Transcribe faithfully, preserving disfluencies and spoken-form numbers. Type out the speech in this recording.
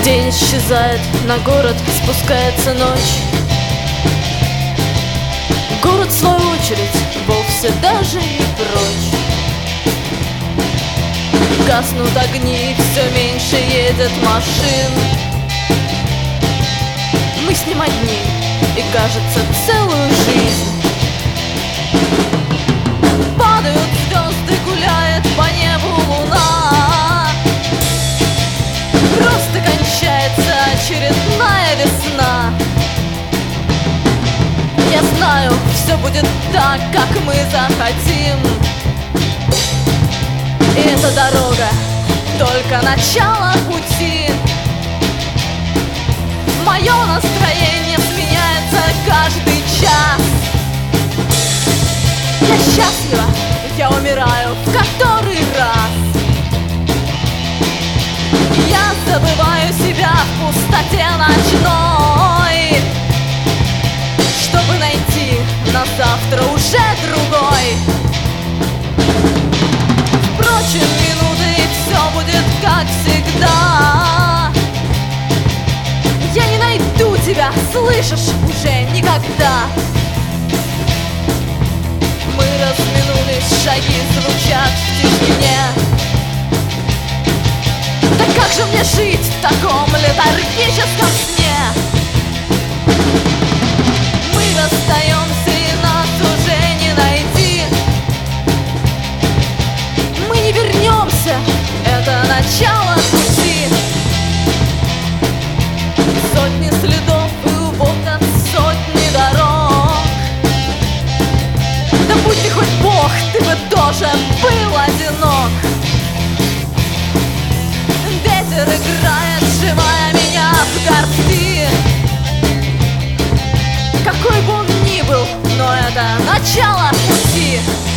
День исчезает, на город спускается ночь. Город, в свою очередь, вовсе даже не прочь. Гаснут огни, все меньше едет машин. Мы с ним одни, и кажется, целую жизнь. Падают звезды, гуляет по небу луна. Просто кончается очередная весна. Я знаю, все будет так, как мы захотим. И эта дорога только начало пути. Мое настроение сменяется каждый час. Я счастлива, я умираю в который раз. Я забываю себя в пустоте ночной, чтобы найти на завтра уже другой. Впрочем, минуты, и все будет как всегда. Я не найду тебя, слышишь, уже никогда. Мы разминулись, шаги звучат в тишине. Да как же мне жить в таком летаргическом сне? Мы расстаемся, и нас уже не найти. Мы не вернемся, это начало пути. Сотни следов и убог от сотни дорог. Да будь ты хоть Бог, ты бы тоже был одинок. Ветер играет, сжимая меня в горсти. Какой бы он ни был, но это начало пути.